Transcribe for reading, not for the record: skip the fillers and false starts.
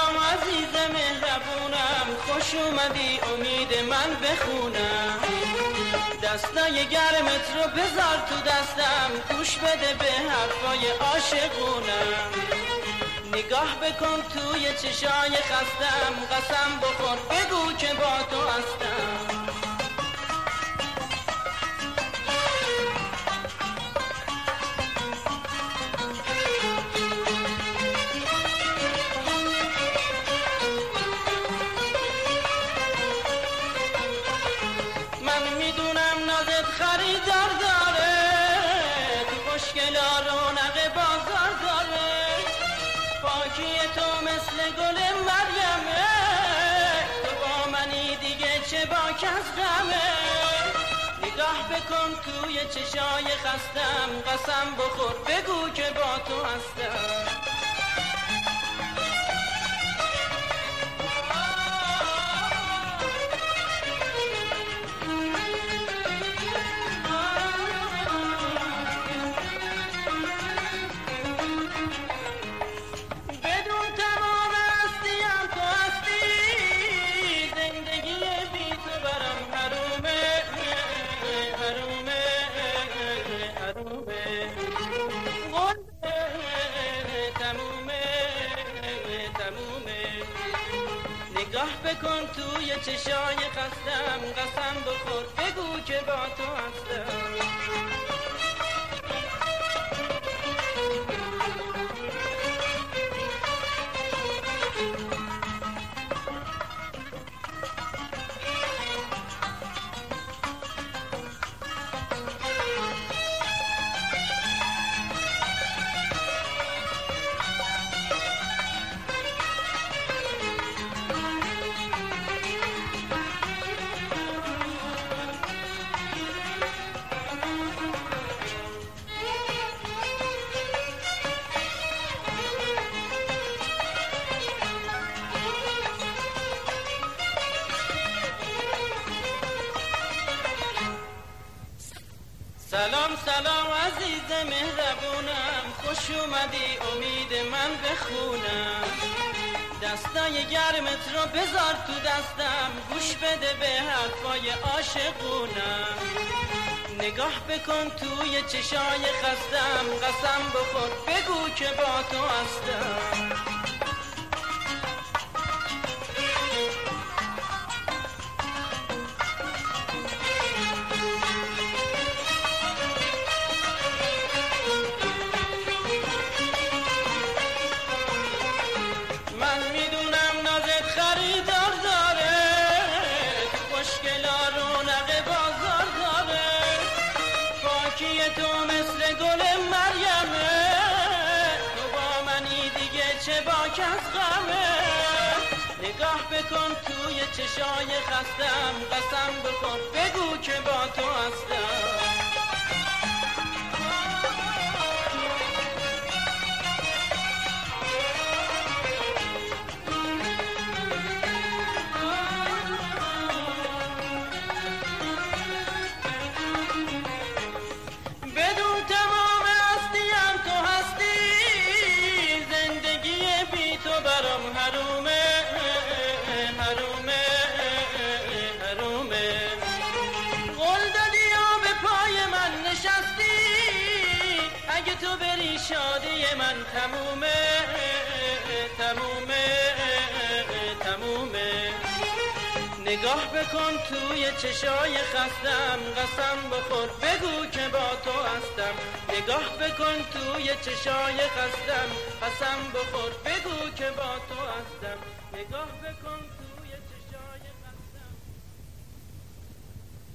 سلام عزیز مهربونم، خوش اومدی امید من بخونم. دستای گرمت رو بذار تو دستم، گوش بده به حرفای عاشقونم. نگاه بکن توی چشای خستم، قسم بخور بگو که با تو هستم. من میدونم نازت خریدار داره، تو خوشگلا رونق بازار داره. پاکی تو مثل گل مریمه، تو با منی دیگه چه باک از غمه. نگاه بکن توی چشای خستم، قسم بخور بگو که با تو هستم. نگاه بکن توی چشای خستم، قسم بخور بگو که با تو هستم. سلام سلام عزیز مهربونم، خوش اومدی امید من بخونم. دستای گرمت رو بذار تو دستم، گوش بده به حرفای عاشقونم. نگاه بکن توی چشای خستم، قسم بخور بگو که با تو هستم. تو مثل گل مریمه، تو با منی دیگه چه باک از غمه. نگاه بکن توی چشای خستم، قسم بخور بگو که با تو هستم. اگه تو بری شادی من تمومه تمومه تمومه. نگاه بکن توی چشای خستم، قسم بخور بگو که با تو هستم. نگاه بکن توی چشای خستم، قسم بخور بگو که با تو هستم. نگاه بکن توی چشای